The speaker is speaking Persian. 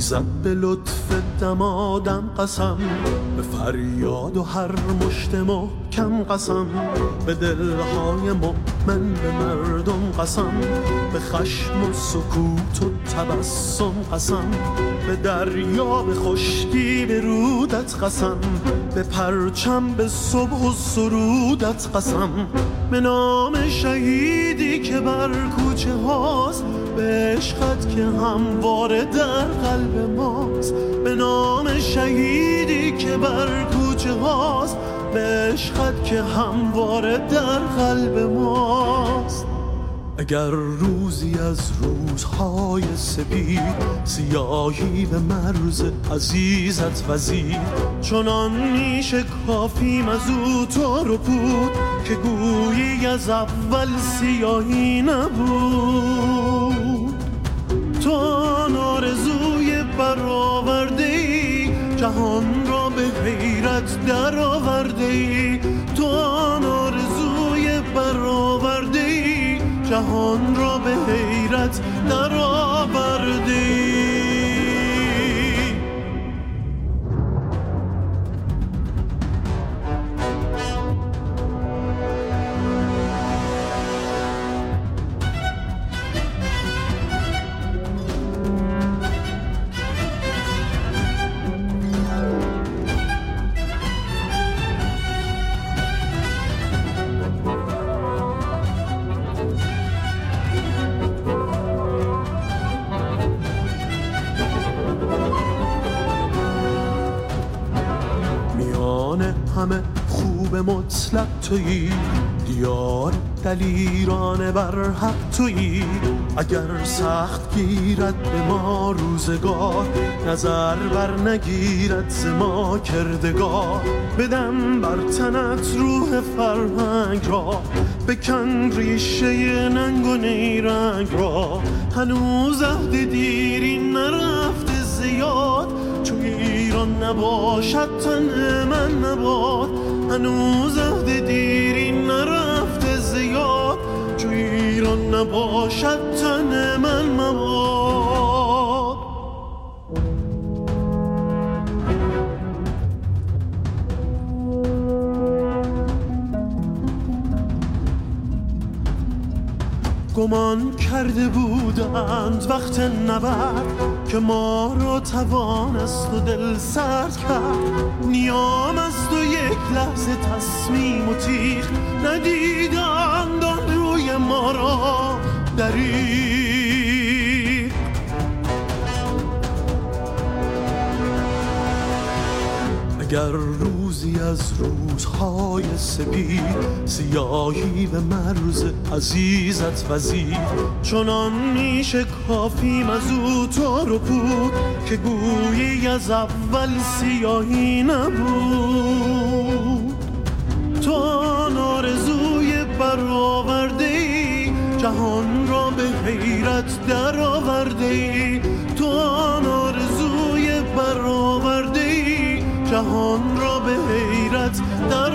میزد به لطف دمادم قسم، به فریاد و هر مشت محکم قسم، به دلهای مؤمن به مردم قسم، به خشم و سکوت و تبسم قسم، به دریا به خشکی به رودت قسم، به پرچم به صبح و سرودت قسم، به نام شهیدی که بر کوچه هاست، به عشقت که همواره در قلب ماست، به نام شهیدی که بر کوچه هاست، به عشقت که همواره در قلب ماست. اگر روزی از روزهای سپید سیاهی به مرز عزیزت وزید، چنان میشه کافیم از او تو رو بود که گویی از اول سیاهی نبود. تو آرزوی برآورده ای، جهان را به حیرت در آورده ای. تو آرزوی برآورده ای، جهان را به حیرت در آورده ای. همه خوب مطلق تویی، دیار دلیرانه بر حق تویی. اگر سخت گیرد به ما روزگار، نظر بر نگیرد ز ما کردگار. بدم بر تنت روح فرهنگ را، بکن ریشه ننگ و نیرنگ را. هنوز عهد دیری نرفته زیاد، چون ایران نباشد تن من نباد. هنوز عهد دیری نرفته زیاد، چون ایران نباشد تن من مباد. گمان کرده بودند وقت نبرد، که ما را توانست و دل سرد کرد. نیام است و یک لحظه تصمیم و تیغ، ندیدند آن روی ما را دریغ. اگر روزی از روزهای سپید سیاهی به مرز عزیزت وزید، چنان میشه کافیم از او تو رو بود که گویی از اول سیاهی نبود. تو آرزوی برآورده ای، جهان را به حیرت در آورده ای. تو آرزوی برآورده ای، جهان را به حیرت در